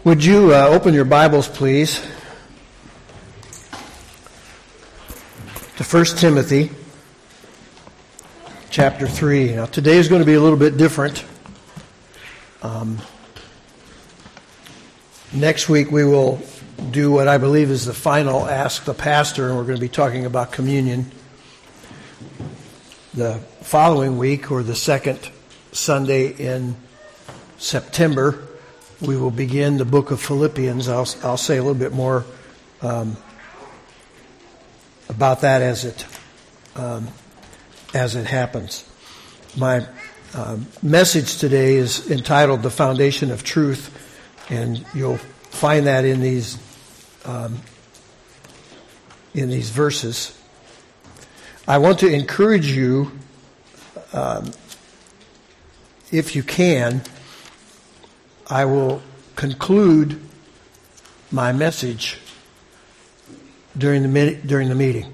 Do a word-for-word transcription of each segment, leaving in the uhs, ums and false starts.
Would you uh, open your Bibles, please, to First Timothy chapter three. Now, today is going to be a little bit different. Um, next week we will do what I believe is the final Ask the Pastor, and we're going to be talking about communion. The following week, or the second Sunday in September, we will begin the book of Philippians. I'll, I'll say a little bit more um, about that as it um, as it happens. My uh, message today is entitled "The Foundation of Truth," and you'll find that in these um, in these verses. I want to encourage you, um, if you can. I will conclude my message during the during the meeting.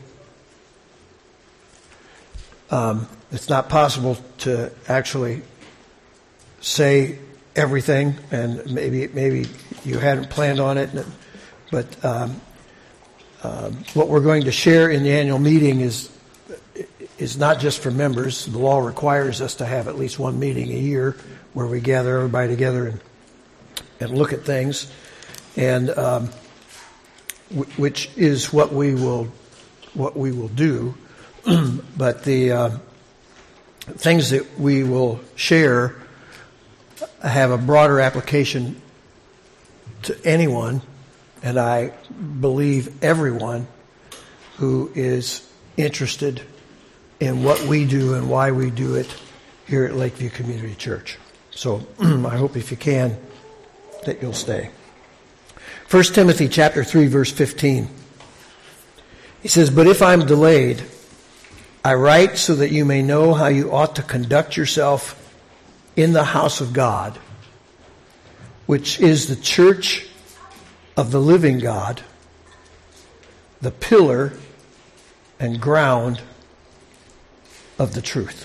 Um, it's not possible to actually say everything, and maybe maybe you hadn't planned on it, but um, uh, what we're going to share in the annual meeting is is not just for members. The law requires us to have at least one meeting a year where we gather everybody together and and look at things, and um, w- which is what we will what we will do. But the uh, things that we will share have a broader application to anyone, and I believe everyone who is interested in what we do and why we do it here at Lakeview Community Church. So I hope, if you can, that you'll stay. First Timothy chapter three, verse fifteen. He says, "But if I'm delayed, I write so that you may know how you ought to conduct yourself in the house of God, which is the church of the living God, the pillar and ground of the truth."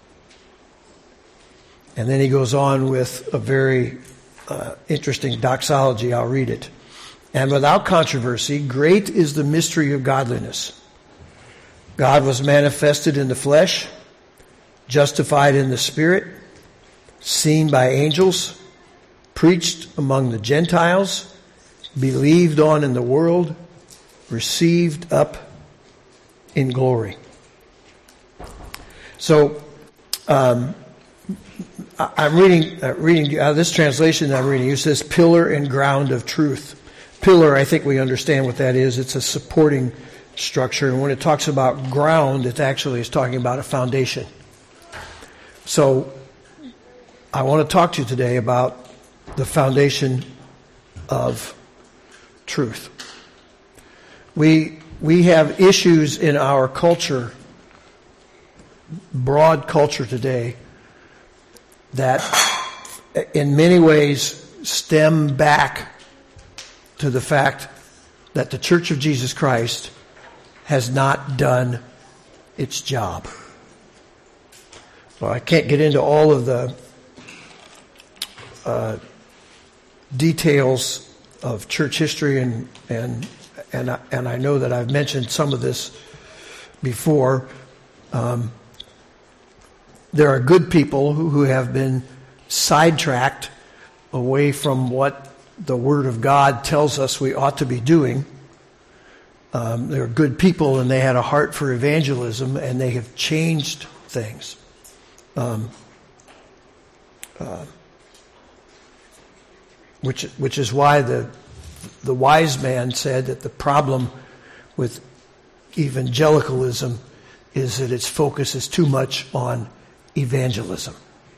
And then he goes on with a very Uh, interesting doxology. I'll read it. "And without controversy, great is the mystery of godliness. God was manifested in the flesh, justified in the spirit, seen by angels, preached among the Gentiles, believed on in the world, received up in glory." So, um, I'm reading, uh, reading out of this translation that I'm reading. It says pillar and ground of truth. Pillar, I think we understand what that is. It's a supporting structure. And when it talks about ground, it actually is talking about a foundation. So I want to talk to you today about the foundation of truth. We, we have issues in our culture, broad culture today, that in many ways stem back to the fact that the Church of Jesus Christ has not done its job. Well, I can't get into all of the uh, details of church history, and and and I, and I know that I've mentioned some of this before. Um, There are good people who, who have been sidetracked away from what the Word of God tells us we ought to be doing. Um, there are good people, and they had a heart for evangelism, and they have changed things. Um, uh, which which is why the the wise man said that the problem with evangelicalism is that its focus is too much on evangelism.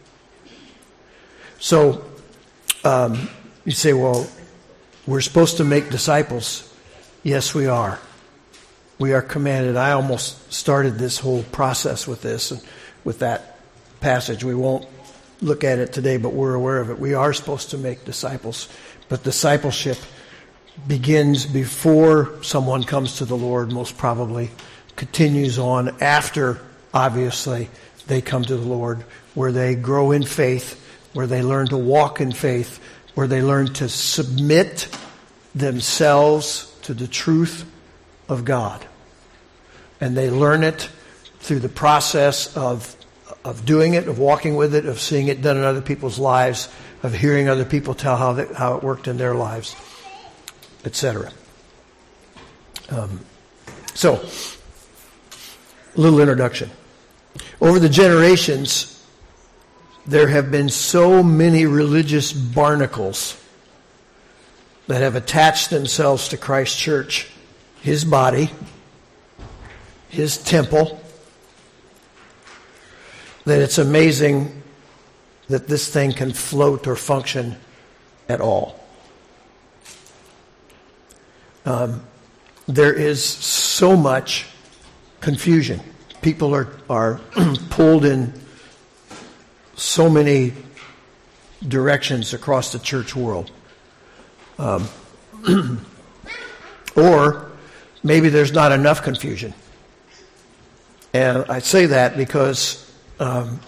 So um, you say, well, we're supposed to make disciples. Yes, we are. We are commanded. I almost started this whole process with this, and with that passage. We won't look at it today, but we're aware of it. We are supposed to make disciples, but discipleship begins before someone comes to the Lord, most probably, continues on after, obviously, they come to the Lord, where they grow in faith, where they learn to walk in faith, where they learn to submit themselves to the truth of God. And they learn it through the process of of doing it, of walking with it, of seeing it done in other people's lives, of hearing other people tell how they, how it worked in their lives, et cetera. Um, so, a little introduction. Over the generations, there have been so many religious barnacles that have attached themselves to Christ's church, His body, His temple, that it's amazing that this thing can float or function at all. Um, there is so much confusion. People are, are pulled in so many directions across the church world. Um, or maybe there's not enough confusion. And I say that because Um,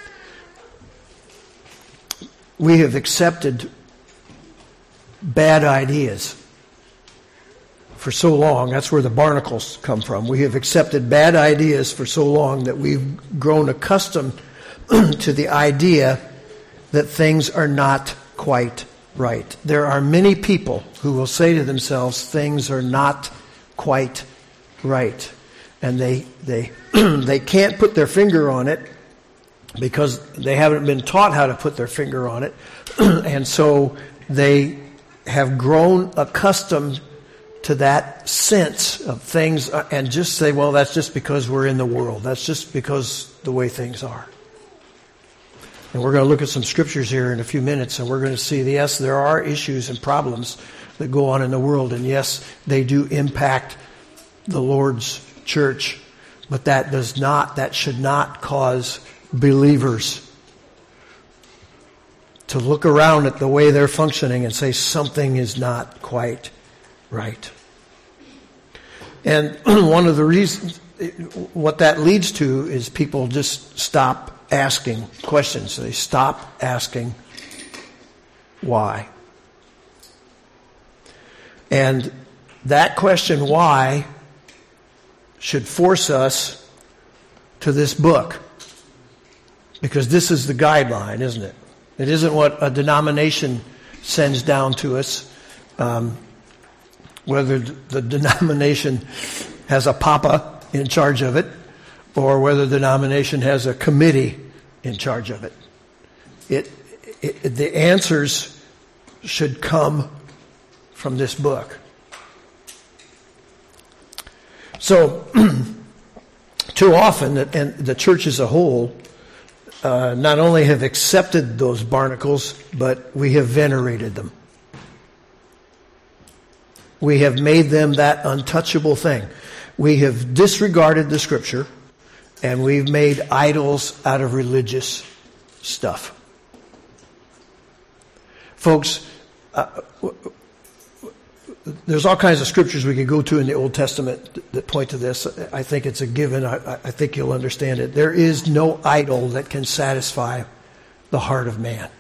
we have accepted bad ideas for so long. That's where the barnacles come from. We have accepted bad ideas for so long that we've grown accustomed to the idea that things are not quite right. There are many people who will say to themselves, things are not quite right. And they they they can't put their finger on it, because they haven't been taught how to put their finger on it. And so they have grown accustomed to that sense of things and just say, well, that's just because we're in the world. That's just because the way things are. And we're going to look at some scriptures here in a few minutes, and we're going to see, yes, there are issues and problems that go on in the world. And yes, they do impact the Lord's church. But that does not, that should not cause believers to look around at the way they're functioning and say something is not quite right. And one of the reasons, what that leads to is people just stop asking questions. They stop asking why. And that question, why, should force us to this book. Because this is the guideline, isn't it? It isn't what a denomination sends down to us. Um, whether the denomination has a papa in charge of it, or whether the denomination has a committee in charge of it. It, it the answers should come from this book. So, too often, and the church as a whole, uh, not only have accepted those barnacles, but we have venerated them. We have made them that untouchable thing. We have disregarded the Scripture, and we've made idols out of religious stuff. Folks, uh, there's all kinds of scriptures we could go to in the Old Testament that point to this. I think it's a given. I, I think you'll understand it. There is no idol that can satisfy the heart of man.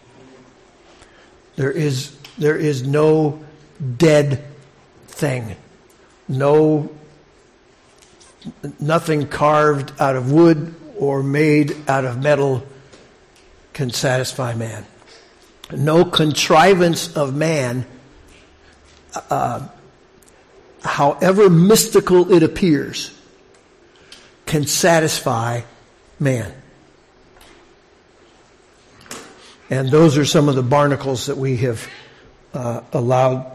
There is, there is no dead thing. No, nothing carved out of wood or made out of metal can satisfy man. No contrivance of man, uh, however mystical it appears, can satisfy man. And those are some of the barnacles that we have uh, allowed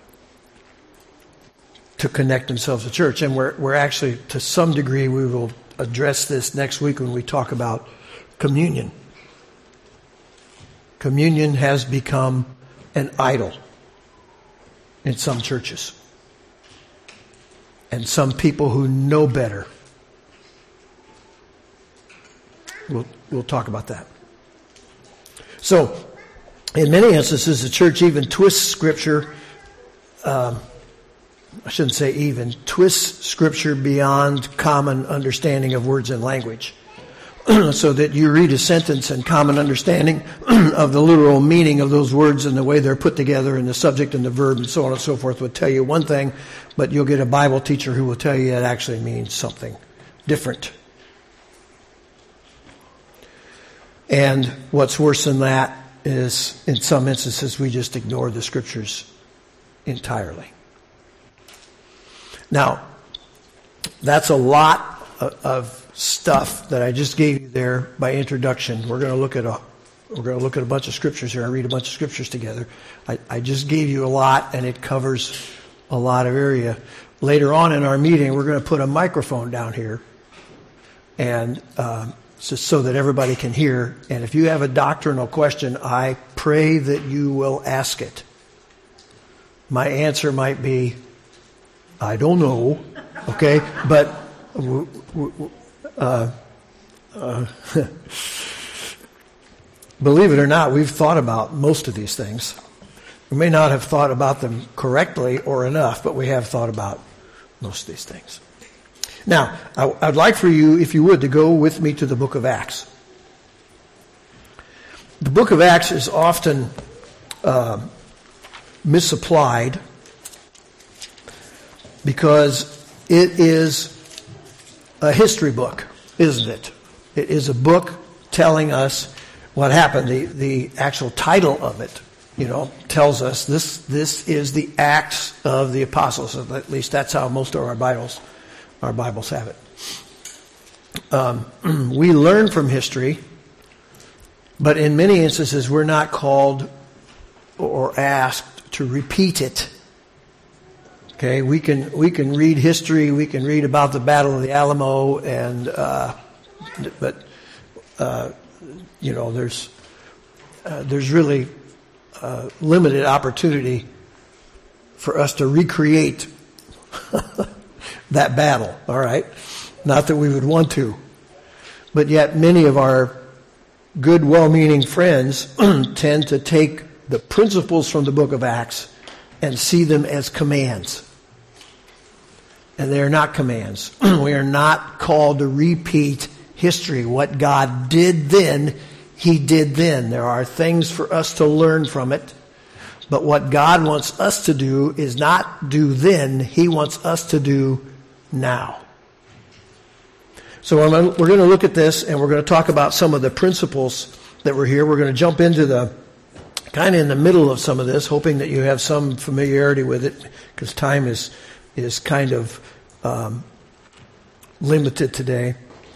to connect themselves to church. And we're, we're actually, to some degree, we will address this next week when we talk about communion. Communion has become an idol in some churches. And some people who know better. We'll, we'll talk about that. So, in many instances, the church even twists Scripture, um, I shouldn't say even, twists Scripture beyond common understanding of words and language. so that you read a sentence and common understanding of the literal meaning of those words and the way they're put together and the subject and the verb and so on and so forth would tell you one thing, but you'll get a Bible teacher who will tell you it actually means something different. And what's worse than that is, in some instances, we just ignore the Scriptures entirely. Now, that's a lot of stuff that I just gave you there by introduction. We're going to look at a we're going to look at a bunch of scriptures here and read a bunch of scriptures together. I, I just gave you a lot, and it covers a lot of area. Later on in our meeting, we're going to put a microphone down here, and um, so, so that everybody can hear. And if you have a doctrinal question, I pray that you will ask it. My answer might be, I don't know, okay, but. Uh, uh, believe it or not, we've thought about most of these things. We may not have thought about them correctly or enough, but we have thought about most of these things. Now, I, I'd like for you, if you would, to go with me to the book of Acts. The book of Acts is often uh, misapplied because it is a history book, isn't it? It is a book telling us what happened. The the actual title of it, you know, tells us this this is the Acts of the Apostles. At least that's how most of our Bibles our Bibles have it. Um, we learn from history, but in many instances we're not called or asked to repeat it. Okay, we can we can read history, we can read about the Battle of the Alamo, and uh, but uh, you know there's uh, there's really uh, limited opportunity for us to recreate that battle. All right, not that we would want to, but yet many of our good, well-meaning friends tend to take the principles from the book of Acts and see them as commands. And they are not commands. We are not called to repeat history. What God did then, He did then. There are things for us to learn from it. But what God wants us to do is not do then. He wants us to do now. So we're going to look at this, and we're going to talk about some of the principles that were here. We're going to jump into the kind of in the middle of some of this, hoping that you have some familiarity with it, because time is is kind of um, limited today.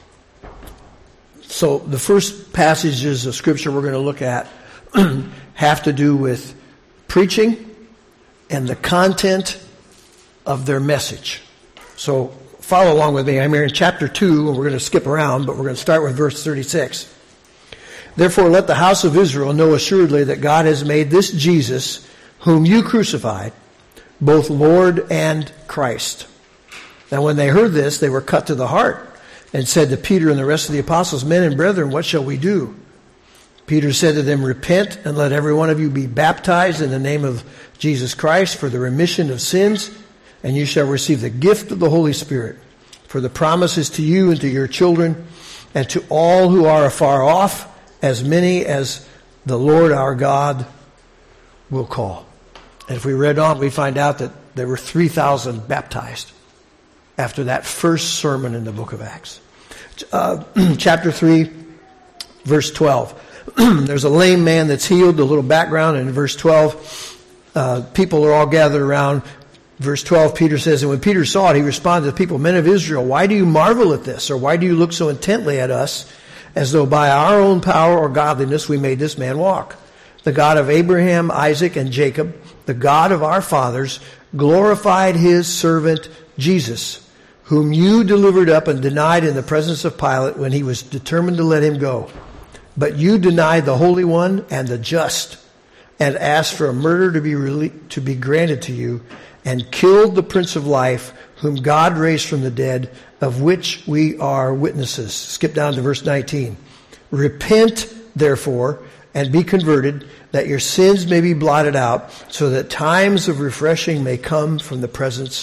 So the first passages of Scripture we're going to look at have to do with preaching and the content of their message. So follow along with me. I'm here in chapter two, and we're going to skip around, but we're going to start with verse thirty-six. Therefore let the house of Israel know assuredly that God has made this Jesus, whom you crucified, both Lord and Christ. Now when they heard this, they were cut to the heart and said to Peter and the rest of the apostles, Men and brethren, what shall we do? Peter said to them, Repent and let every one of you be baptized in the name of Jesus Christ for the remission of sins, and you shall receive the gift of the Holy Spirit. For the promise is to you and to your children and to all who are afar off, as many as the Lord our God will call. And if we read on, we find out that there were three thousand baptized after that first sermon in the book of Acts. Uh, chapter three, verse twelve. There's a lame man that's healed, a little background. And in verse twelve, uh, people are all gathered around. Verse twelve, Peter says, And when Peter saw it, he responded to the people, Men of Israel, why do you marvel at this? Or why do you look so intently at us, as though by our own power or godliness we made this man walk? The God of Abraham, Isaac, and Jacob, the God of our fathers, glorified his servant Jesus, whom you delivered up and denied in the presence of Pilate when he was determined to let him go. But you denied the Holy One and the just, and asked for a murder to be rele- to be granted to you, and killed the Prince of Life, whom God raised from the dead, of which we are witnesses. Skip down to verse nineteen. Repent, therefore, and be converted, that your sins may be blotted out, so that times of refreshing may come from the presence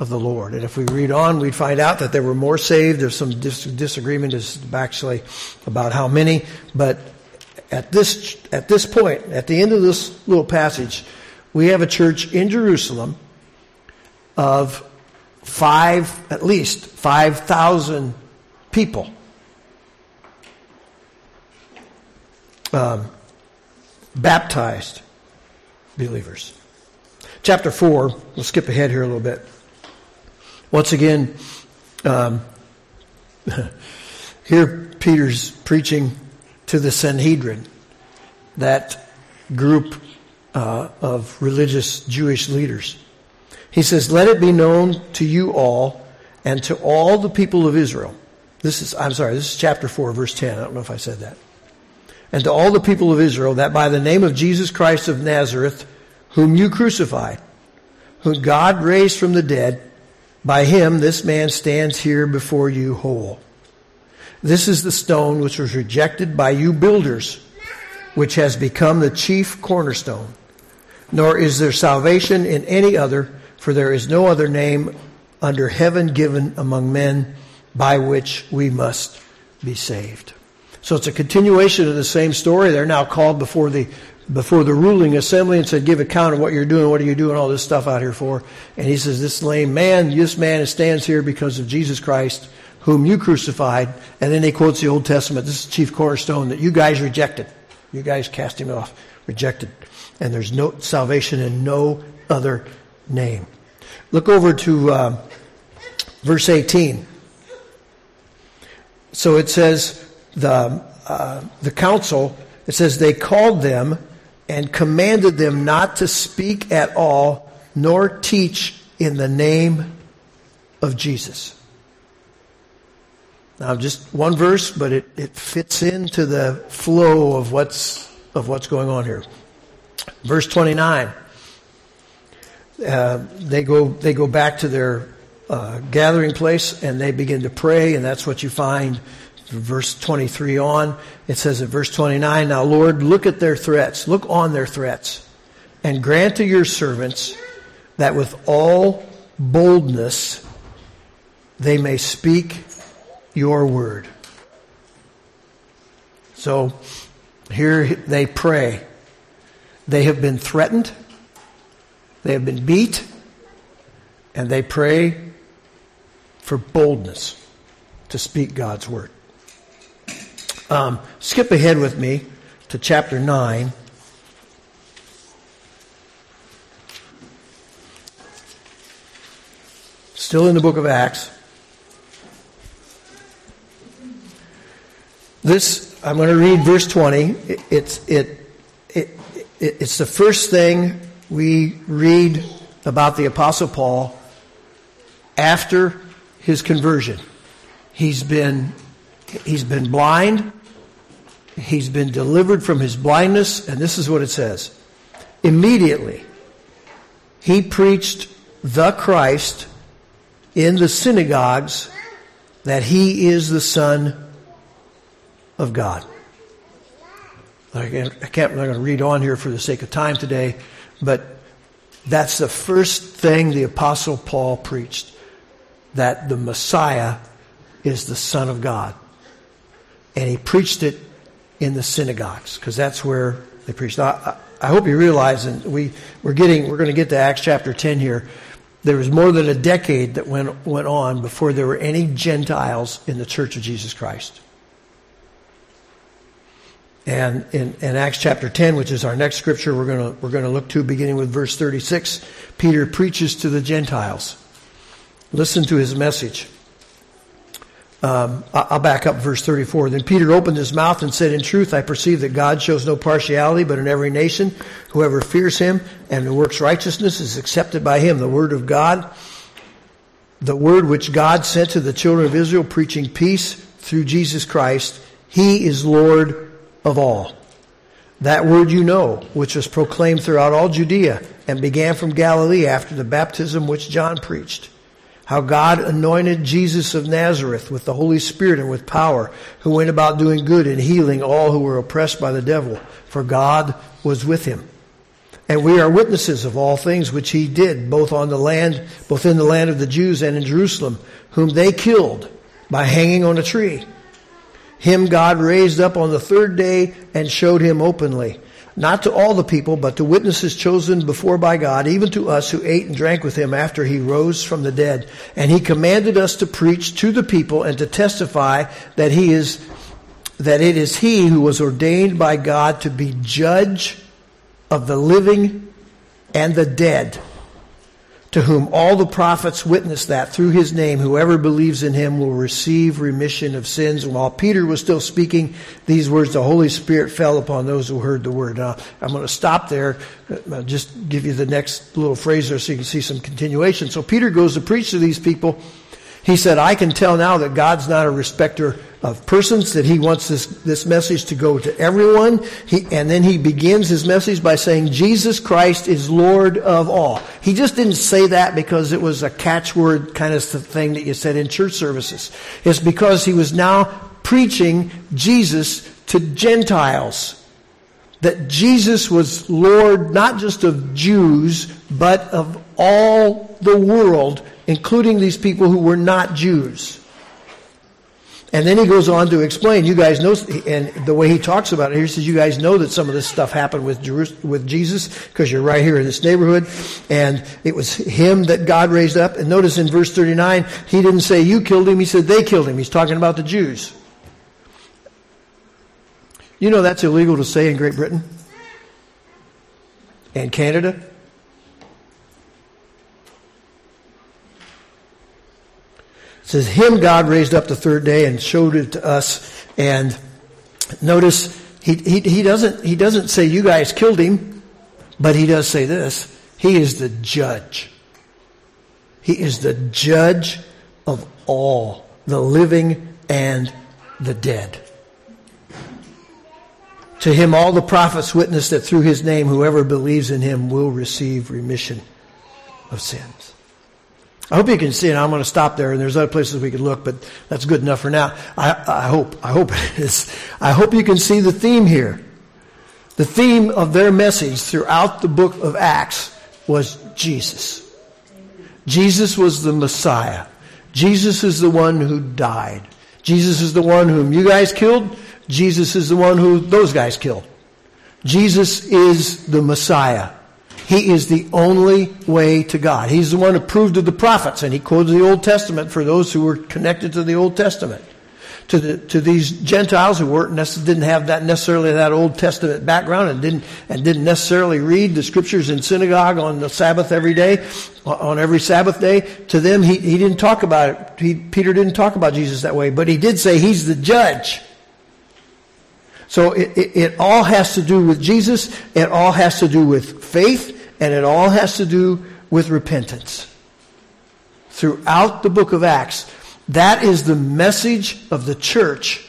of the Lord. And if we read on, we'd find out that there were more saved. There's some dis- disagreement as actually about how many. But at this at this point, at the end of this little passage, we have a church in Jerusalem of five, at least five thousand people. Um, baptized believers. Chapter four, we'll skip ahead here a little bit. Once again, um, here Peter's preaching to the Sanhedrin, that group uh, of religious Jewish leaders. He says, "Let it be known to you all and to all the people of Israel." This is, I'm sorry, this is chapter four, verse ten. I don't know if I said that. "And to all the people of Israel, that by the name of Jesus Christ of Nazareth, whom you crucified, whom God raised from the dead, by him this man stands here before you whole. This is the stone which was rejected by you builders, which has become the chief cornerstone. Nor is there salvation in any other, for there is no other name under heaven given among men by which we must be saved." So it's a continuation of the same story. They're now called before the before the ruling assembly and said, "Give account of what you're doing. What are you doing all this stuff out here for?" And he says, "This lame man, this man stands here because of Jesus Christ, whom you crucified." And then he quotes the Old Testament. This is the chief cornerstone that you guys rejected. You guys cast him off, rejected. And there's no salvation in no other name. Look over to uh, verse eighteen. So it says, the uh, the council, it says, "They called them and commanded them not to speak at all, nor teach in the name of Jesus." Now, just one verse, but it, it fits into the flow of what's of what's going on here. Verse twenty-nine. Uh, they go they go back to their uh, gathering place and they begin to pray, and that's what you find. Verse twenty-three on, it says in verse twenty-nine, "Now, Lord, look at their threats, look on their threats, and grant to your servants that with all boldness they may speak your word." So here they pray. They have been threatened, they have been beat, and they pray for boldness to speak God's word. Um, skip ahead with me to chapter nine. Still in the book of Acts. This, I'm going to read verse twenty. It, it's it, it, it it's the first thing we read about the Apostle Paul after his conversion. He's been he's been blind. He's been delivered from his blindness, and this is what it says. "Immediately he preached the Christ in the synagogues, that he is the Son of God." I can't, I can't, I'm not going to read on here for the sake of time today, but that's the first thing the Apostle Paul preached, that the Messiah is the Son of God. And he preached it in the synagogues, because that's where they preached. I, I hope you realize, and we, we're getting, we're going to get to Acts chapter ten here. There was more than a decade that went went on before there were any Gentiles in the Church of Jesus Christ. And in, in Acts chapter ten, which is our next scripture we're going to we're going to look to, beginning with verse thirty-six, Peter preaches to the Gentiles. Listen to his message. Um, I'll back up verse thirty-four. "Then Peter opened his mouth and said, 'In truth, I perceive that God shows no partiality, but in every nation, whoever fears him and who works righteousness is accepted by him. The word of God, the word which God sent to the children of Israel, preaching peace through Jesus Christ. He is Lord of all. That word you know, which was proclaimed throughout all Judea and began from Galilee after the baptism which John preached. How God anointed Jesus of Nazareth with the Holy Spirit and with power, who went about doing good and healing all who were oppressed by the devil, for God was with him. And we are witnesses of all things which he did, both on the land, both in the land of the Jews and in Jerusalem, whom they killed by hanging on a tree. Him God raised up on the third day and showed him openly, not to all the people, but to witnesses chosen before by God, even to us who ate and drank with him after he rose from the dead. And he commanded us to preach to the people and to testify that he is, that it is he who was ordained by God to be judge of the living and the dead, to whom all the prophets witness that through his name, whoever believes in him will receive remission of sins. And while Peter was still speaking these words, the Holy Spirit fell upon those who heard the word. Now, I'm going to stop there. I'll just give you the next little phrase there so you can see some continuation. So Peter goes to preach to these people. He said, I can tell now that God's not a respecter of persons, that he wants this, this message to go to everyone. He, and then he begins his message by saying, Jesus Christ is Lord of all. He just didn't say that because it was a catchword kind of thing that you said in church services. It's because he was now preaching Jesus to Gentiles. That Jesus was Lord not just of Jews, but of all the world, including these people who were not Jews. And then he goes on to explain, you guys know, and the way he talks about it, he says, you guys know that some of this stuff happened with Jerus- with Jesus, because you're right here in this neighborhood, and it was him that God raised up. And notice in verse thirty-nine, he didn't say you killed him, he said they killed him. He's talking about the Jews. You know that's illegal to say in Great Britain and Canada. It says, him God raised up the third day and showed it to us. And notice, he, he, he doesn't, he doesn't say you guys killed him, but he does say this. He is the judge. He is the judge of all, the living and the dead. To him all the prophets witness that through his name whoever believes in him will receive remission of sins. I hope you can see it. I'm going to stop there, and there's other places we could look, but that's good enough for now. I, I hope, I hope it is. I hope you can see the theme here. The theme of their message throughout the book of Acts was Jesus. Jesus was the Messiah. Jesus is the one who died. Jesus is the one whom you guys killed. Jesus is the one who those guys killed. Jesus is the Messiah. He is the only way to God. He's the one who proved to the prophets, and he quoted the Old Testament for those who were connected to the Old Testament. To the, to these Gentiles who weren't didn't have that necessarily that Old Testament background and didn't and didn't necessarily read the scriptures in synagogue on the Sabbath every day, on every Sabbath day. To them, he, he didn't talk about it. He, Peter didn't talk about Jesus that way, but he did say he's the judge. So it, it, it all has to do with Jesus, it all has to do with faith, and it all has to do with repentance. Throughout the book of Acts, that is the message of the church.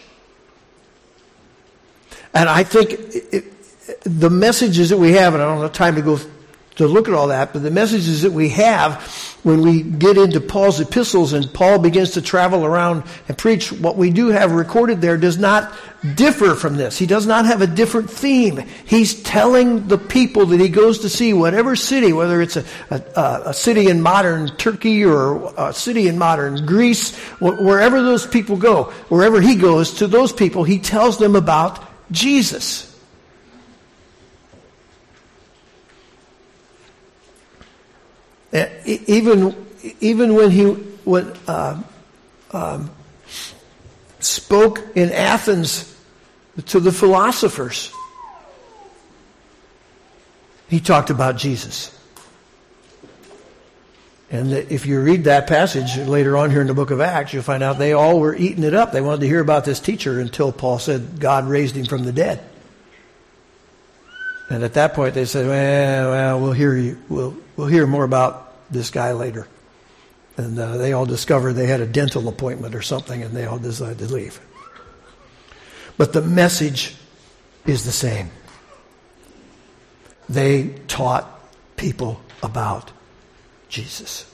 And I think it, it, the messages that we have, and I don't have time to go to look at all that, but the messages that we have when we get into Paul's epistles and Paul begins to travel around and preach, what we do have recorded there does not differ from this. He does not have a different theme. He's telling the people that he goes to see, whatever city, whether it's a, a, a city in modern Turkey or a city in modern Greece, wherever those people go, wherever he goes, to those people, he tells them about Jesus. Even even when he when, uh, um, spoke in Athens to the philosophers, he talked about Jesus. And if you read that passage later on here in the book of Acts, you'll find out they all were eating it up. They wanted to hear about this teacher until Paul said God raised him from the dead. And at that point they said, well, well we'll hear you. We'll, we'll hear more about this guy later. And uh, they all discovered they had a dental appointment or something, and they all decided to leave. But the message is the same. They taught people about Jesus.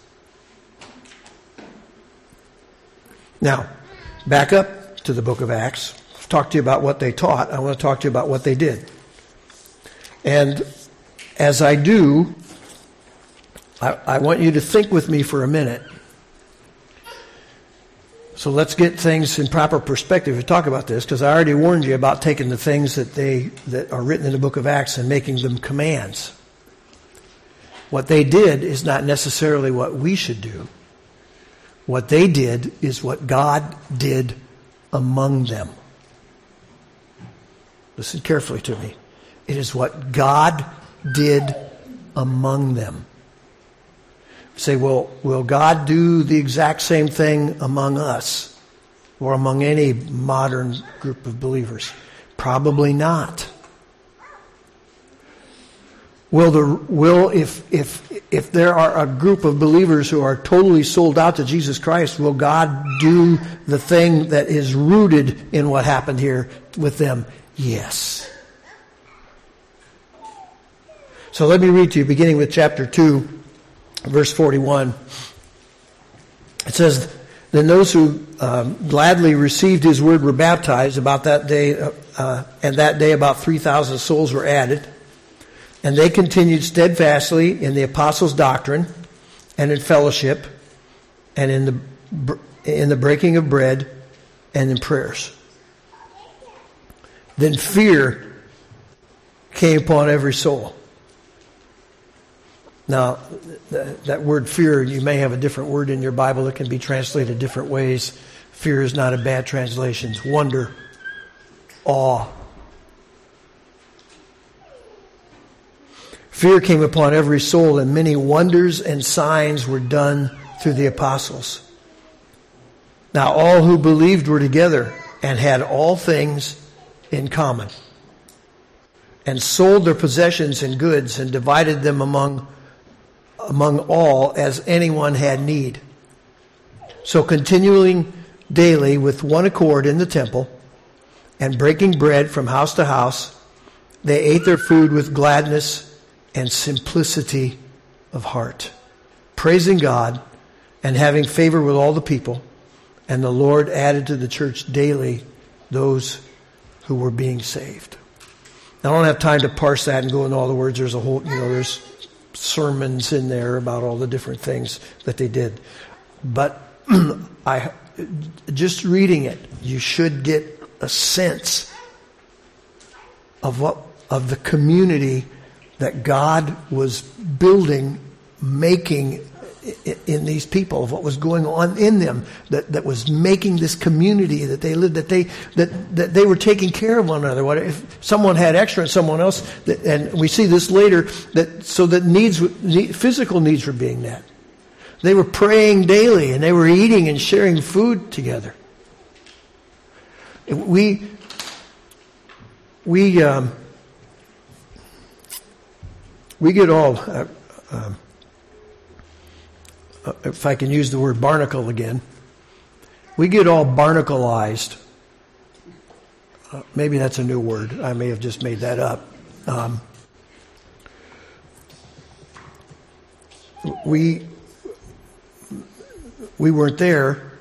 Now, back up to the book of Acts. I've talked to you about what they taught. I want to talk to you about what they did. And as I do, I, I want you to think with me for a minute. So let's get things in proper perspective to talk about this, because I already warned you about taking the things that they that are written in the book of Acts and making them commands. What they did is not necessarily what we should do. What they did is what God did among them. Listen carefully to me. It is what God did among them. Say, well, will God do the exact same thing among us or among any modern group of believers? Probably not. Will the will if if if there are a group of believers who are totally sold out to Jesus Christ, will God do the thing that is rooted in what happened here with them? Yes. So let me read to you, beginning with chapter two. Verse forty-one, it says, then those who um, gladly received his word were baptized. About that day, uh, uh, and that day about three thousand souls were added. And they continued steadfastly in the apostles' doctrine and in fellowship and in the in the breaking of bread and in prayers. Then fear came upon every soul. Now, that word fear, you may have a different word in your Bible that can be translated different ways. Fear is not a bad translation. It's wonder, awe. Fear came upon every soul, and many wonders and signs were done through the apostles. Now, all who believed were together and had all things in common, and sold their possessions and goods and divided them among among all as anyone had need. So continuing daily with one accord in the temple and breaking bread from house to house, they ate their food with gladness and simplicity of heart, praising God and having favor with all the people. And the Lord added to the church daily those who were being saved. Now, I don't have time to parse that and go into all the words. There's a whole, you know, there's sermons in there about all the different things that they did. But I, just reading it, you should get a sense of what, of the community that God was building, making in these people, of what was going on in them, that, that was making this community that they lived, that they that, that they were taking care of one another. What if someone had extra and someone else, that, and we see this later, that so that needs, physical needs were being met. They were praying daily, and they were eating and sharing food together. We we um, we get all. Uh, um, if I can use the word barnacle again, we get all barnacleized. Uh, maybe that's a new word. I may have just made that up. Um, we we weren't there.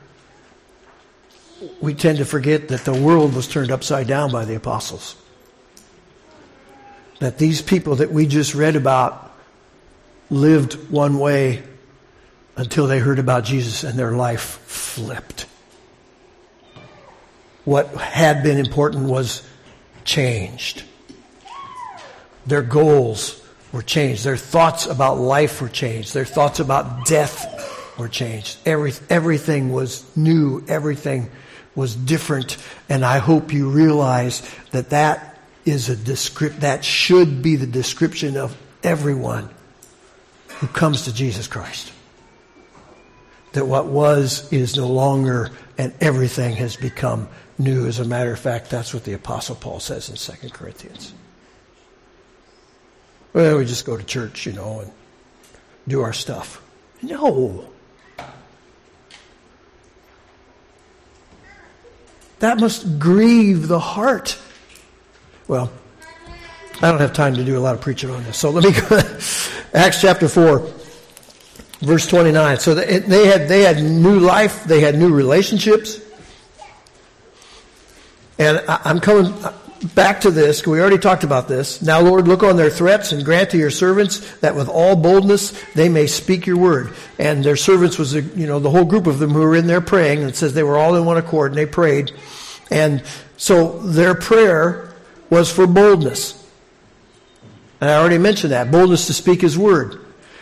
We tend to forget that the world was turned upside down by the apostles. That these people that we just read about lived one way until they heard about Jesus and their life flipped. What had been important was changed. Their goals were changed. Their thoughts about life were changed. Their thoughts about death were changed. Every, everything was new. Everything was different. And I hope you realize that that is a descript, that should be the description of everyone who comes to Jesus Christ. That what was is no longer, and everything has become new. As a matter of fact, that's what the Apostle Paul says in Second Corinthians. Well, we just go to church, you know, and do our stuff. No. That must grieve the heart. Well, I don't have time to do a lot of preaching on this, so let me go. Acts chapter four. Verse twenty-nine. So they had they had new life. They had new relationships. And I'm coming. back to this. We already talked about this. Now, Lord, look on their threats and grant to your servants that with all boldness they may speak your word. And their servants was, you know, the whole group of them who were in there praying. And it says they were all in one accord and they prayed. And so their prayer was for boldness. And I already mentioned that. Boldness to speak his word.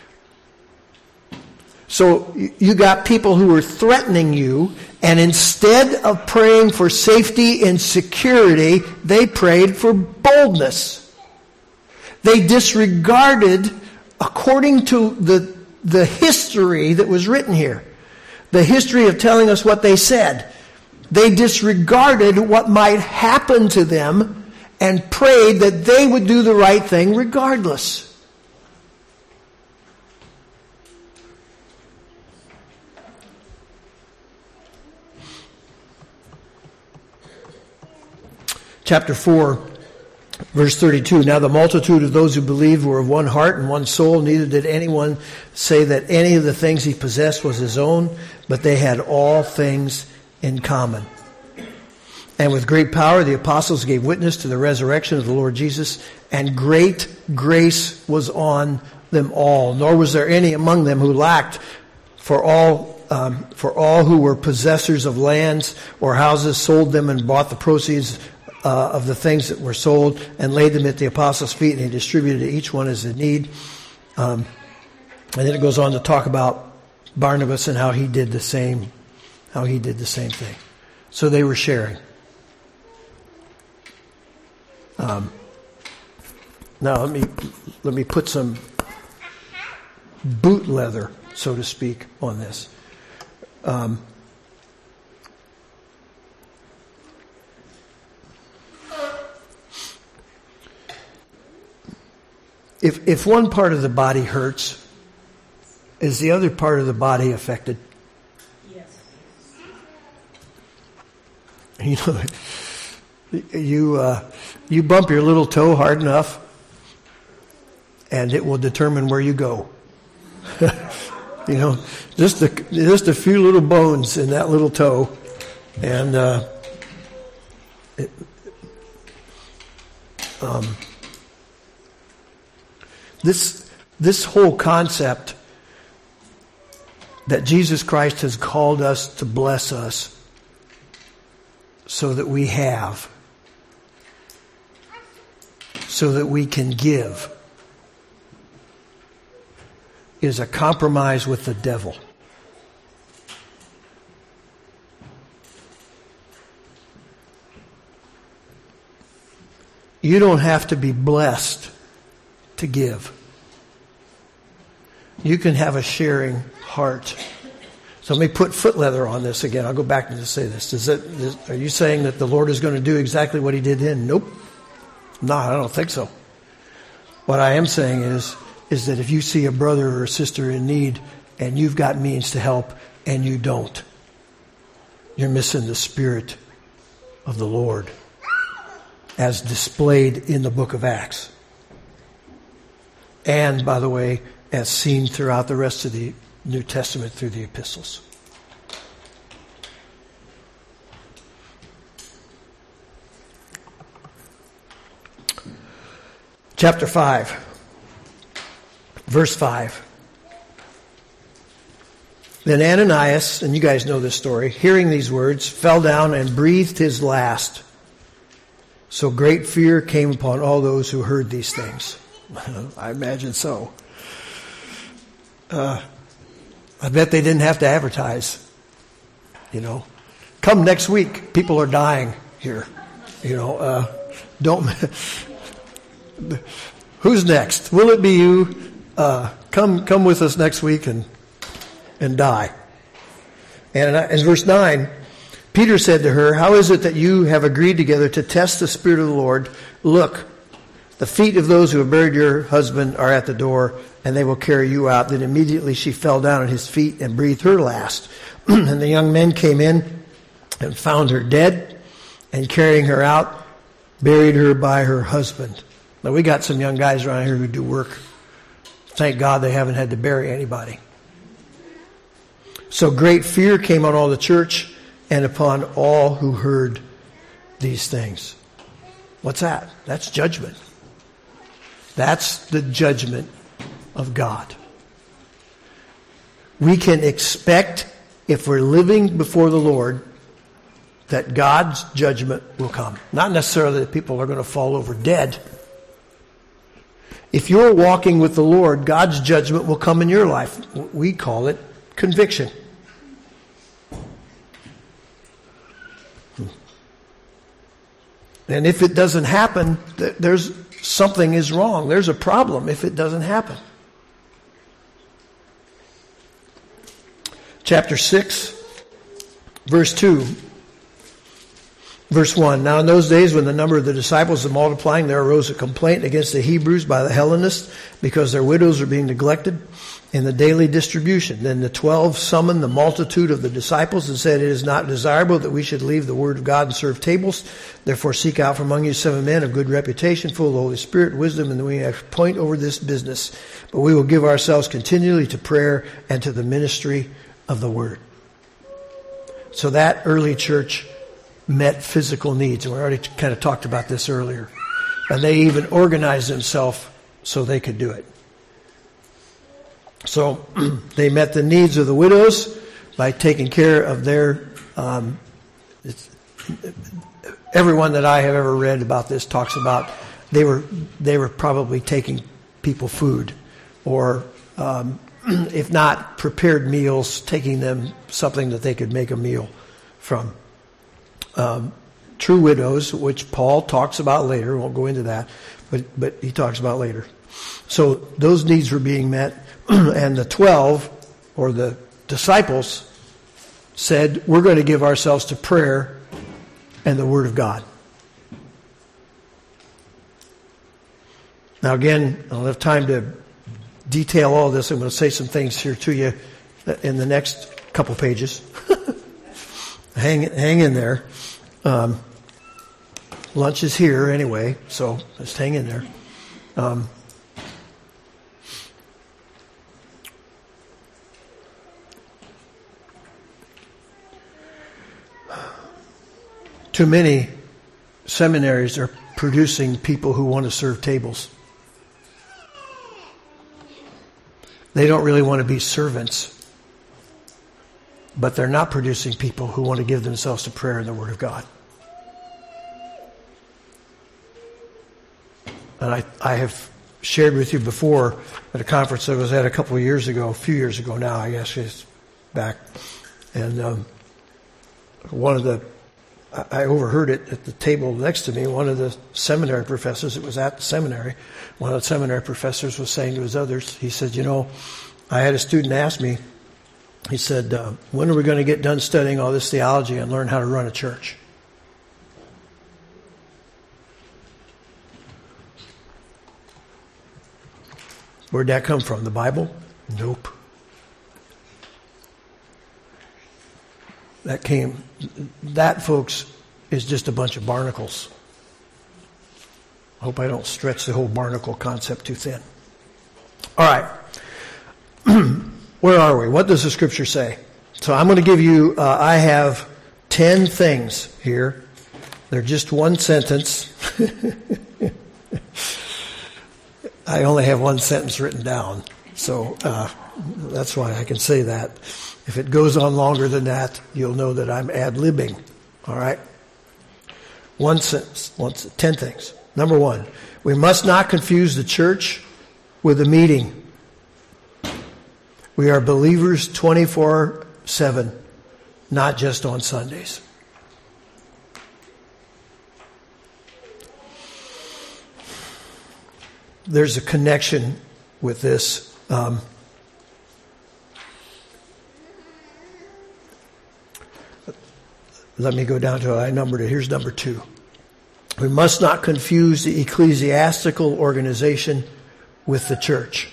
So you got people who were threatening you, and instead of praying for safety and security, they prayed for boldness. They disregarded, according to the, the history that was written here, the history of telling us what they said, they disregarded what might happen to them and prayed that they would do the right thing regardless. Chapter four, verse thirty-two. Now the multitude of those who believed were of one heart and one soul. Neither did anyone say that any of the things he possessed was his own, but they had all things in common. And with great power the apostles gave witness to the resurrection of the Lord Jesus, and great grace was on them all. Nor was there any among them who lacked, for all um, for all who were possessors of lands or houses sold them and bought the proceeds Uh, of the things that were sold and laid them at the apostles' feet, and he distributed to each one as in need. Um, and then it goes on to talk about Barnabas and how he did the same, how he did the same thing. So they were sharing. Um, now let me let me put some boot leather, so to speak, on this. Um, If if one part of the body hurts, is the other part of the body affected? Yes. You know, you uh, you bump your little toe hard enough, and it will determine where you go. You know, just a just a few little bones in that little toe, and uh, it, um. This, this whole concept that Jesus Christ has called us to bless us so that we have, so that we can give, is a compromise with the devil. You don't have to be blessed to give. You can have a sharing heart. So let me put foot leather on this again. I'll go back and just say this. Is it, is, are you saying that the Lord is going to do exactly what he did then? Nope. No, I don't think so. What I am saying is, is that if you see a brother or a sister in need and you've got means to help and you don't, you're missing the Spirit of the Lord as displayed in the book of Acts. And, by the way, as seen throughout the rest of the New Testament through the epistles. Chapter five, verse five. Then Ananias, and you guys know this story, hearing these words, fell down and breathed his last. So great fear came upon all those who heard these things. I imagine so. Uh, I bet they didn't have to advertise. You know, come next week. People are dying here. You know, uh, don't. Who's next? Will it be you? Uh, come, come with us next week and and die. And in verse nine, Peter said to her, "How is it that you have agreed together to test the Spirit of the Lord? Look, the feet of those who have buried your husband are at the door, and they will carry you out." Then immediately she fell down at his feet and breathed her last. And the young men came in and found her dead, and carrying her out, buried her by her husband. Now, we got some young guys around here who do work. Thank God they haven't had to bury anybody. So great fear came on all the church and upon all who heard these things. What's that? That's judgment. That's the judgment of God. We can expect, if we're living before the Lord, that God's judgment will come. Not necessarily that people are going to fall over dead. If you're walking with the Lord, God's judgment will come in your life. We call it conviction. And if it doesn't happen, there's something is wrong. There's a problem if it doesn't happen. Chapter six, verse two. Verse one, now in those days when the number of the disciples was multiplying, there arose a complaint against the Hebrews by the Hellenists because their widows were being neglected in the daily distribution. Then the twelve summoned the multitude of the disciples and said, it is not desirable that we should leave the word of God and serve tables. Therefore seek out from among you seven men of good reputation, full of the Holy Spirit, wisdom, and we have point over this business. But we will give ourselves continually to prayer and to the ministry of the word. So that early church met physical needs. And we already kind of talked about this earlier. And they even organized themselves so they could do it. So they met the needs of the widows by taking care of their... Um, it's, everyone that I have ever read about this talks about they were they were probably taking people food, or um, if not prepared meals, taking them something that they could make a meal from. Um, true widows, which Paul talks about later. Won't go into that, but but he talks about later. So those needs were being met, and the twelve, or the disciples, said, we're going to give ourselves to prayer and the Word of God. Now again, I don't have time to detail all this. I'm going to say some things here to you in the next couple pages. hang, hang in there. Um, lunch is here anyway, so just hang in there. Um, too many seminaries are producing people who want to serve tables. They don't really want to be servants, but they're not producing people who want to give themselves to prayer and the Word of God. And I, I have shared with you before at a conference I was at a couple of years ago, a few years ago now, I guess it's back. And um, one of the, I overheard it at the table next to me, one of the seminary professors that was at the seminary, one of the seminary professors was saying to his others, he said, you know, I had a student ask me, he said, uh, when are we going to get done studying all this theology and learn how to run a church? Where'd that come from? The Bible? Nope. That came, that, folks, is just a bunch of barnacles. I hope I don't stretch the whole barnacle concept too thin. All right. Where are we? What does the Scripture say? So I'm going to give you, uh, I have ten things here. They're just one sentence. I only have one sentence written down, so uh, that's why I can say that. If it goes on longer than that, you'll know that I'm ad-libbing. All right? One sentence, one, ten things. Number one, we must not confuse the church with a meeting. We are believers twenty-four seven, not just on Sundays. There's a connection with this. Um, let me go down to, I numbered it. Here's number two. We must not confuse the ecclesiastical organization with the church.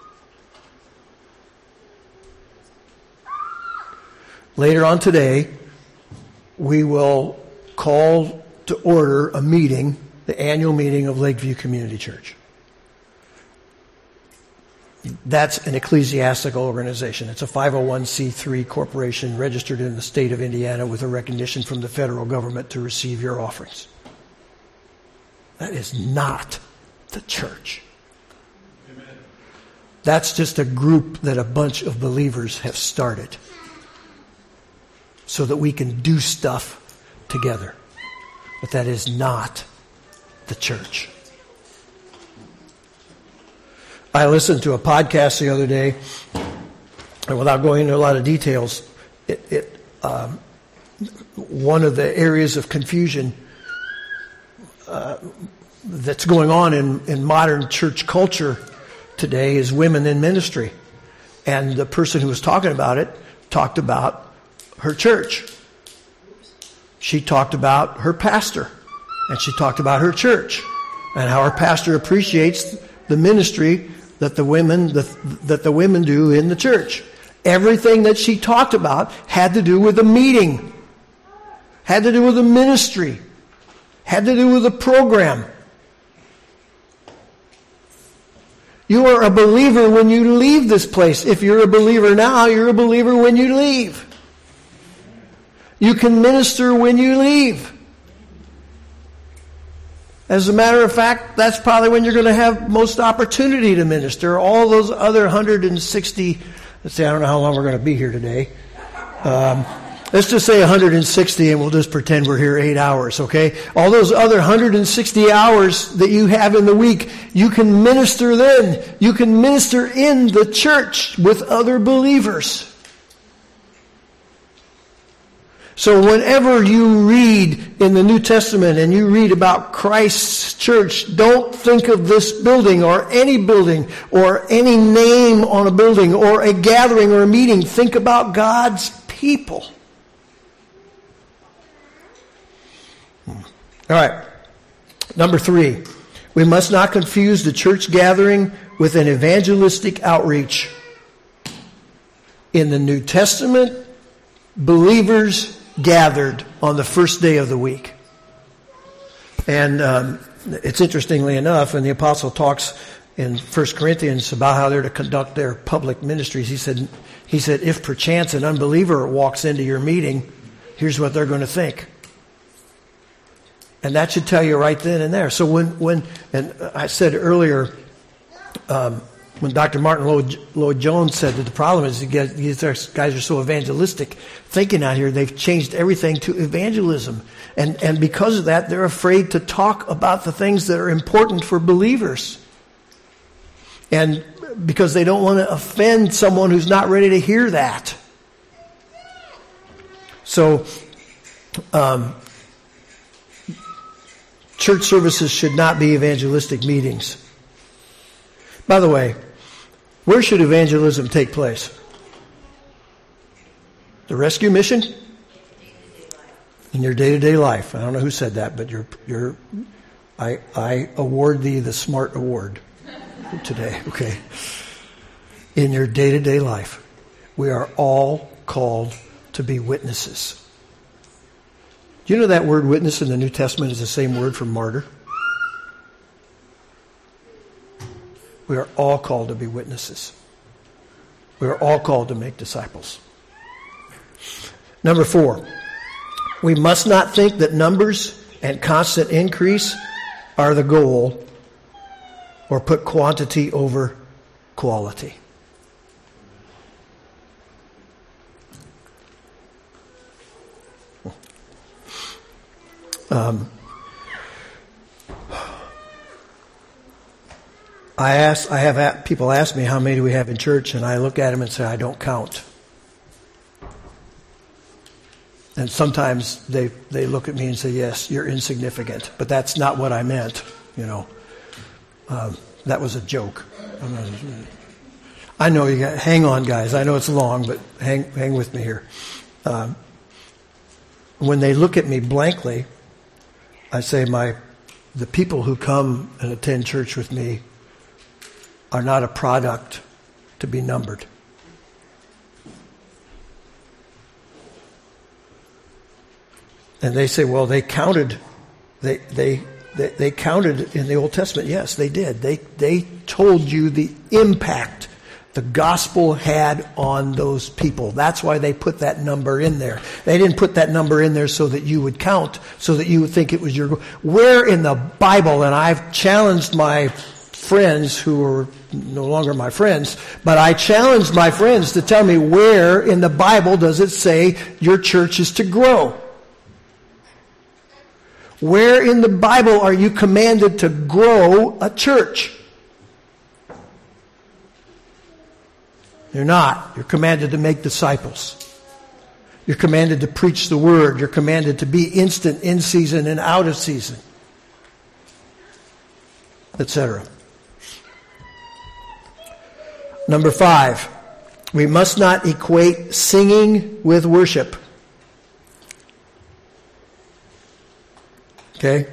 Later on today, we will call to order a meeting, the annual meeting of Lakeview Community Church. That's an ecclesiastical organization. It's a five oh one c three corporation registered in the state of Indiana with a recognition from the federal government to receive your offerings. That is not the church. Amen. That's just a group that a bunch of believers have started so that we can do stuff together. But that is not the church. I listened to a podcast the other day, and without going into a lot of details, it, it um, one of the areas of confusion uh, that's going on in, in modern church culture today is women in ministry. And the person who was talking about it talked about her church. She talked about her pastor, and she talked about her church and how her pastor appreciates the ministry that the women the, that the women do in the church. Everything that she talked about had to do with a meeting, had to do with a ministry, had to do with a program. You are a believer when you leave this place. If you're a believer now, you're a believer when you leave. You can minister when you leave. As a matter of fact, that's probably when you're going to have most opportunity to minister. All those other one hundred sixty, let's say, I don't know how long we're going to be here today. Um, let's just say one hundred sixty, and we'll just pretend we're here eight hours, okay? All those other one hundred sixty hours that you have in the week, you can minister then. You can minister in the church with other believers. So whenever you read in the New Testament and you read about Christ's church, don't think of this building or any building or any name on a building or a gathering or a meeting. Think about God's people. All right. Number three, we must not confuse the church gathering with an evangelistic outreach. In the New Testament, believers gathered on the first day of the week. And um, it's interestingly enough, and the apostle talks in First Corinthians about how they're to conduct their public ministries. He said, he said, if perchance an unbeliever walks into your meeting, here's what they're going to think. And that should tell you right then and there. So when, when and I said earlier, um, when Doctor Martin Lloyd-Jones said that the problem is these guys are so evangelistic thinking out here, they've changed everything to evangelism. And, and because of that, they're afraid to talk about the things that are important for believers. And because they don't want to offend someone who's not ready to hear that. So, um, church services should not be evangelistic meetings. By the way, where should evangelism take place? The rescue mission? In your day-to-day life. I don't know who said that, but you're, you're, I, I award thee the smart award today, okay? In your day-to-day life, we are all called to be witnesses. Do you know that word witness in the New Testament is the same word for martyr? We are all called to be witnesses. We are all called to make disciples. Number four, we must not think that numbers and constant increase are the goal or put quantity over quality. Um, I ask, I have people ask me how many do we have in church, and I look at them and say, I don't count. And sometimes they, they look at me and say, yes, you're insignificant. But that's not what I meant, you know. Um, that was a joke. I know you got, hang on guys, I know it's long, but hang, hang with me here. Um, when they look at me blankly, I say my, the people who come and attend church with me are not a product to be numbered. And they say, well, they counted, they, they, they, they counted in the Old Testament. Yes, they did. They, they told you the impact the gospel had on those people. That's why they put that number in there. They didn't put that number in there so that you would count, so that you would think it was your goal. Where in the Bible, and I've challenged my friends who are no longer my friends, but I challenged my friends to tell me where in the Bible does it say your church is to grow? Where in the Bible are you commanded to grow a church? You're not. You're commanded to make disciples. You're commanded to preach the word. You're commanded to be instant, in season and out of season, et cetera. Number five, we must not equate singing with worship. Okay?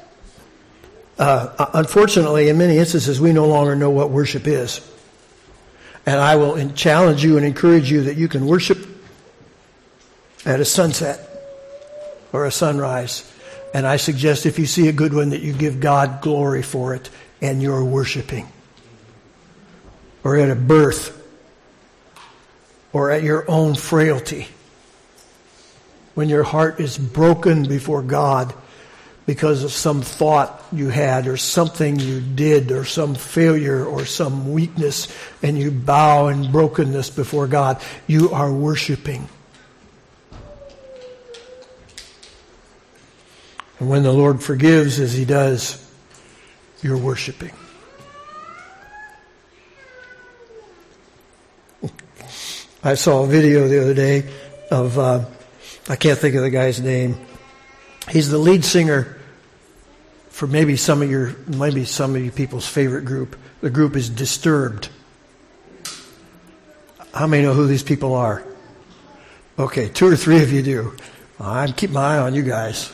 Uh, unfortunately, in many instances, we no longer know what worship is. And I will challenge you and encourage you that you can worship at a sunset or a sunrise. And I suggest if you see a good one that you give God glory for it and you're worshiping. Or at a birth. Or at your own frailty. When your heart is broken before God because of some thought you had or something you did or some failure or some weakness, and you bow in brokenness before God, you are worshiping. And when the Lord forgives as He does, you're worshiping. I saw a video the other day of, uh, I can't think of the guy's name. He's the lead singer for maybe some of your, maybe some of you people's favorite group. The group is Disturbed. How many know who these people are? Okay, two or three of you do. I'm keeping my eye on you guys.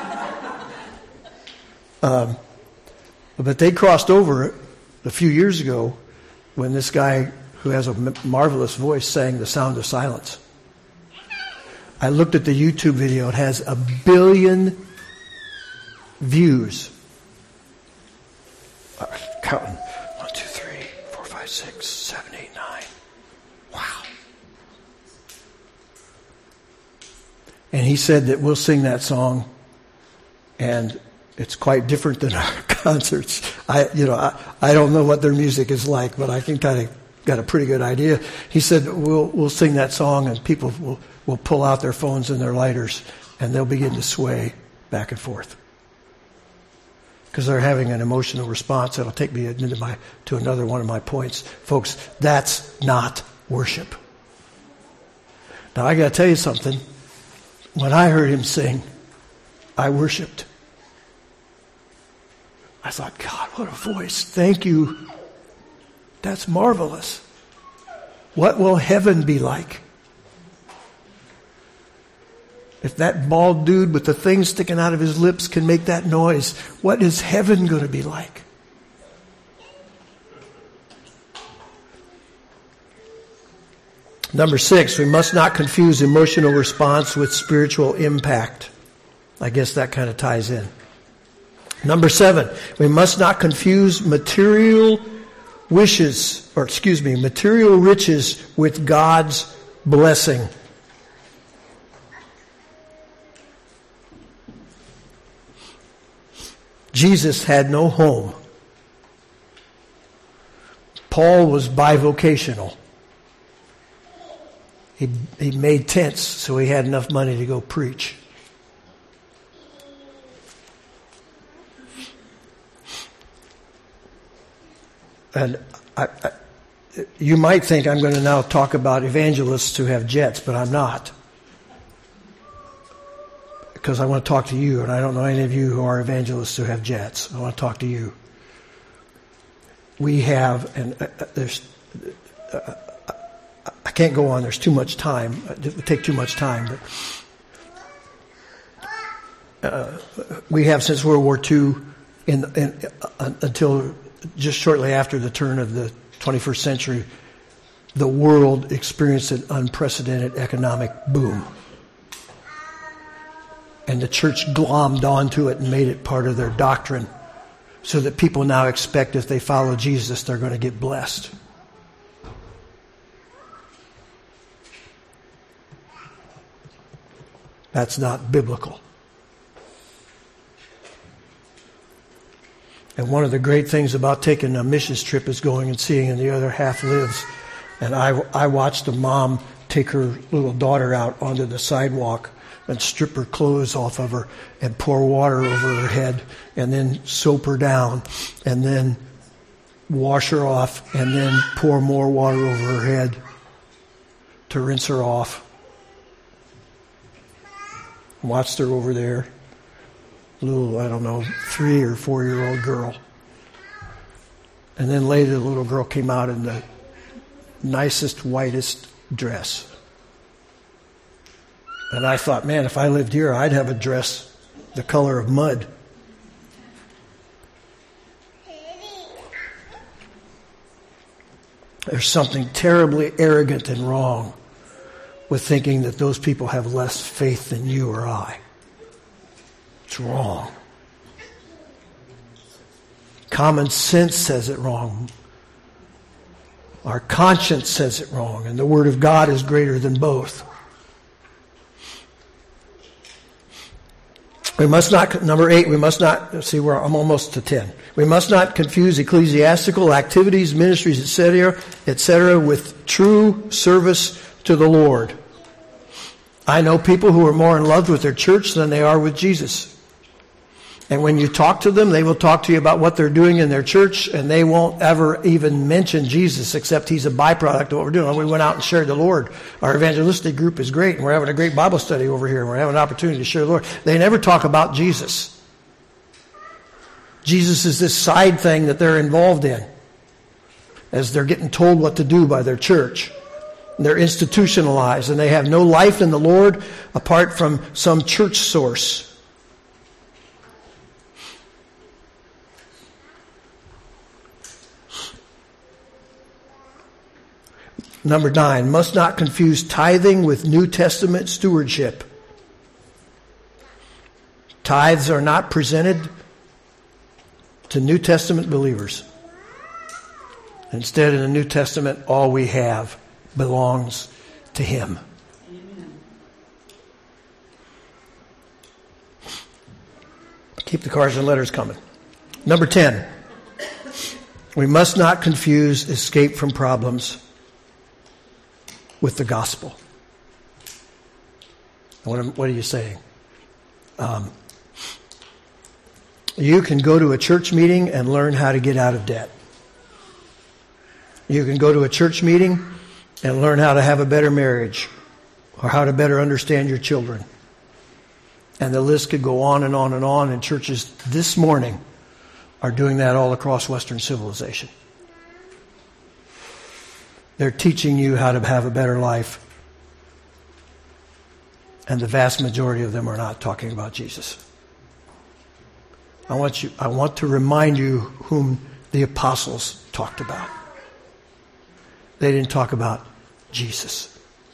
Um, but they crossed over a few years ago when this guy who has a marvelous voice sang The Sound of Silence. I looked at the YouTube video. It has a billion views. Uh, counting. One, two, three, four, five, six, seven, eight, nine. Wow. And he said that we'll sing that song, and it's quite different than our concerts. I, you know, I, I don't know what their music is like, but I can kind of got a pretty good idea. He said we'll we'll sing that song, and people will will pull out their phones and their lighters, and they'll begin to sway back and forth because they're having an emotional response. That'll take me into my to another one of my points, folks. That's not worship. Now I got to tell you something. When I heard him sing, I worshiped. I thought, God, what a voice! Thank you. That's marvelous. What will heaven be like? If that bald dude with the thing sticking out of his lips can make that noise, what is heaven going to be like? Number six, we must not confuse emotional response with spiritual impact. I guess that kind of ties in. Number seven, we must not confuse material wishes, or excuse me, material riches with God's blessing. Jesus had no home. Paul was bivocational. He, he made tents so he had enough money to go preach. And I, I, you might think I'm going to now talk about evangelists who have jets, but I'm not. Because I want to talk to you, and I don't know any of you who are evangelists who have jets. I want to talk to you. We have, and uh, there's, uh, I can't go on, there's too much time. It would take too much time. But uh, we have, since World War Two, in, in, uh, until just shortly after the turn of the twenty-first century, the world experienced an unprecedented economic boom. And the church glommed onto it and made it part of their doctrine so that people now expect if they follow Jesus, they're going to get blessed. That's not biblical. And one of the great things about taking a missions trip is going and seeing, and the other half lives. And I, I watched a mom take her little daughter out onto the sidewalk and strip her clothes off of her and pour water over her head and then soap her down and then wash her off and then pour more water over her head to rinse her off. Watched her over there. Little, I don't know, three or four year old girl. And then later the little girl came out in the nicest, whitest dress. And I thought, man, if I lived here, I'd have a dress the color of mud. There's something terribly arrogant and wrong with thinking that those people have less faith than you or I. It's wrong. Common sense says it wrong. Our conscience says it wrong, and the Word of God is greater than both. We must not, number eight, we must not, let's see where I'm almost to ten. We must not confuse ecclesiastical activities, ministries, et cetera, et cetera, with true service to the Lord. I know people who are more in love with their church than they are with Jesus. And when you talk to them, they will talk to you about what they're doing in their church, and they won't ever even mention Jesus, except he's a byproduct of what we're doing. We went out and shared the Lord. Our evangelistic group is great, and we're having a great Bible study over here, and we're having an opportunity to share the Lord. They never talk about Jesus. Jesus is this side thing that they're involved in as they're getting told what to do by their church. They're institutionalized, and they have no life in the Lord apart from some church source. Number nine, must not confuse tithing with New Testament stewardship. Tithes are not presented to New Testament believers. Instead, in the New Testament, all we have belongs to Him. Amen. Keep the cards and letters coming. Number ten, we must not confuse escape from problems with the gospel. What, am, what are you saying? Um, you can go to a church meeting and learn how to get out of debt. You can go to a church meeting and learn how to have a better marriage or how to better understand your children. And the list could go on and on and on, and churches this morning are doing that all across Western civilization. They're teaching you how to have a better life. And the vast majority of them are not talking about Jesus. I want you, I want to remind you whom the apostles talked about. They didn't talk about Jesus.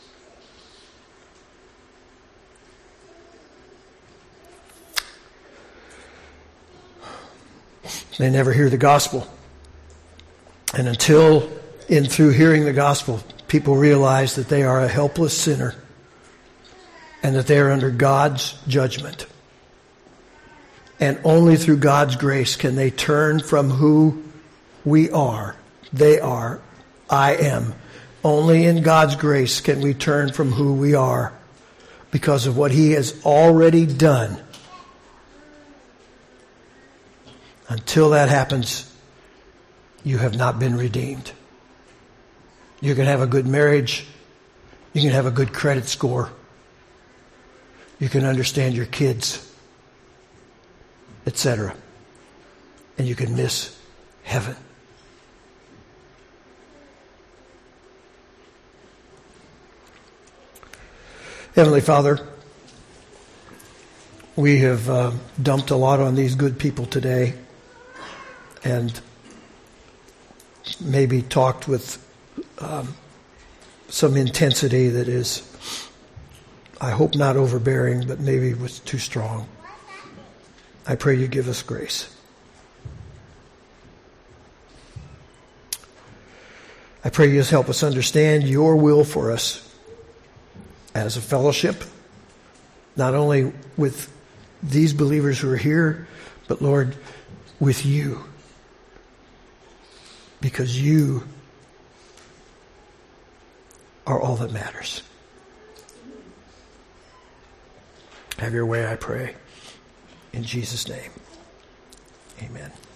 They never hear the gospel. And until in through hearing the gospel, people realize that they are a helpless sinner and that they are under God's judgment. And only through God's grace can they turn from who we are, they are, I am. Only in God's grace can we turn from who we are because of what He has already done. Until that happens, you have not been redeemed. You can have a good marriage. You can have a good credit score. You can understand your kids, et cetera. And you can miss heaven. Heavenly Father, we have uh, dumped a lot on these good people today and maybe talked with um, some intensity that is, I hope not overbearing, but maybe was too strong. I pray you give us grace. I pray you just help us understand your will for us as a fellowship, not only with these believers who are here, but Lord, with you. Because you are all that matters. Have your way, I pray. In Jesus' name, amen.